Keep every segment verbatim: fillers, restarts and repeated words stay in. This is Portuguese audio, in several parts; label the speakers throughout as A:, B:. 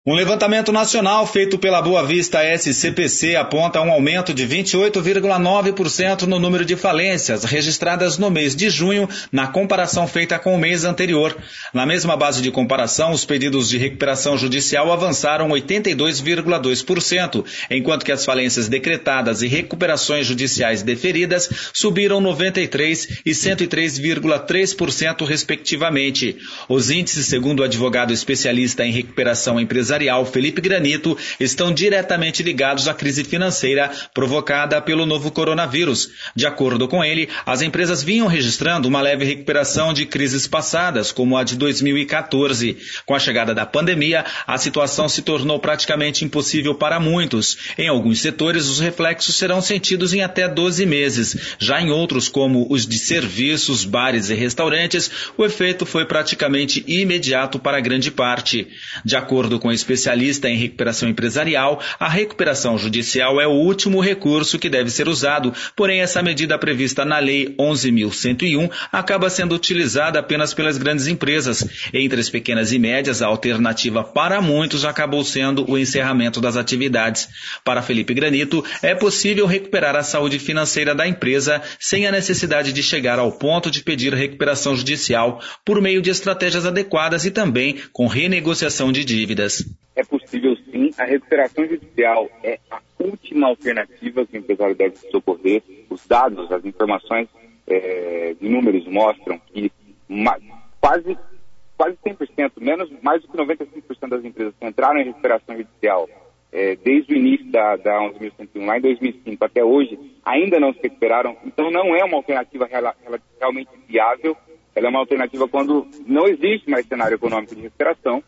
A: Um levantamento nacional feito pela Boa Vista S C P C aponta um aumento de vinte e oito vírgula nove por cento no número de falências registradas no mês de junho, na comparação feita com o mês anterior. Na mesma base de comparação, os pedidos de recuperação judicial avançaram oitenta e dois vírgula dois por cento, enquanto que as falências decretadas e recuperações judiciais deferidas subiram noventa e três por cento e cento e três vírgula três por cento, respectivamente. Os índices, segundo o advogado especialista em recuperação empresarial Felipe Granito, estão diretamente ligados à crise financeira provocada pelo novo coronavírus. De acordo com ele, as empresas vinham registrando uma leve recuperação de crises passadas, como a de dois mil e quatorze. Com a chegada da pandemia, a situação se tornou praticamente impossível para muitos. Em alguns setores, os reflexos serão sentidos em até doze meses. Já em outros, como os de serviços, bares e restaurantes, o efeito foi praticamente imediato para grande parte. De acordo com o especialista em recuperação empresarial, a recuperação judicial é o último recurso que deve ser usado, porém essa medida prevista na Lei onze mil cento e um acaba sendo utilizada apenas pelas grandes empresas. Entre as pequenas e médias, a alternativa para muitos acabou sendo o encerramento das atividades. Para Felipe Granito, é possível recuperar a saúde financeira da empresa sem a necessidade de chegar ao ponto de pedir recuperação judicial, por meio de estratégias adequadas e também com renegociação de dívidas.
B: É possível sim, a recuperação judicial é a última alternativa que o empresário deve socorrer. Os dados, as informações é, de números mostram que ma, quase, quase cem por cento, menos, mais do que noventa e cinco por cento das empresas que entraram em recuperação judicial é, desde o início da, da onze mil cento e um, lá em dois mil e cinco até hoje, ainda não se recuperaram. Então não é uma alternativa real, realmente viável, ela é uma alternativa quando não existe mais cenário econômico de recuperação.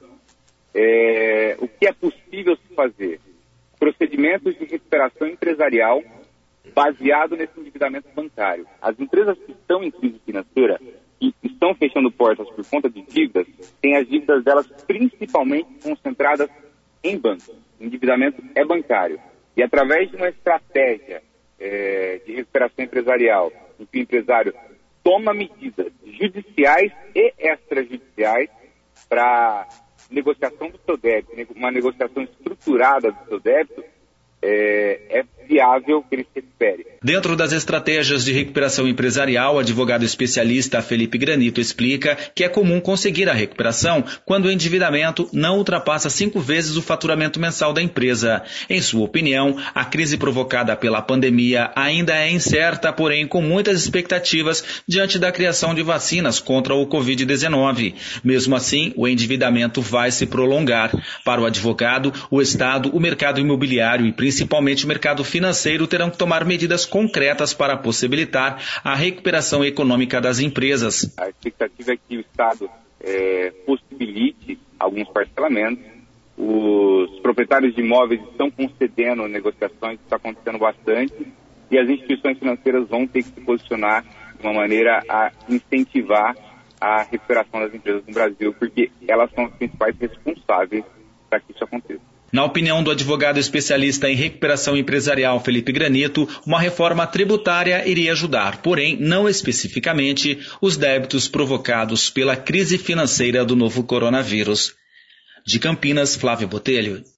B: É, o que é possível se fazer? Procedimentos de recuperação empresarial baseado nesse endividamento bancário. As empresas que estão em crise financeira e estão fechando portas por conta de dívidas, têm as dívidas delas principalmente concentradas em bancos. O endividamento é bancário. E através de uma estratégia é, de recuperação empresarial, em que o empresário toma medidas judiciais e extrajudiciais para negociação do seu débito, uma negociação estruturada do seu débito, é, é viável que ele se recupere.
A: Dentro das estratégias de recuperação empresarial, o advogado especialista Felipe Granito explica que é comum conseguir a recuperação quando o endividamento não ultrapassa cinco vezes o faturamento mensal da empresa. Em sua opinião, a crise provocada pela pandemia ainda é incerta, porém com muitas expectativas diante da criação de vacinas contra o covid dezenove. Mesmo assim, o endividamento vai se prolongar. Para o advogado, o Estado, o mercado imobiliário e principalmente o mercado financeiro terão que tomar medidas concretas para possibilitar a recuperação econômica das empresas.
B: A expectativa é que o Estado é, possibilite alguns parcelamentos. Os proprietários de imóveis estão concedendo negociações, está acontecendo bastante, e as instituições financeiras vão ter que se posicionar de uma maneira a incentivar a recuperação das empresas no Brasil, porque elas são as principais responsáveis para que isso aconteça.
A: Na opinião do advogado especialista em recuperação empresarial Felipe Granito, uma reforma tributária iria ajudar, porém não especificamente, os débitos provocados pela crise financeira do novo coronavírus. De Campinas, Flávio Botelho.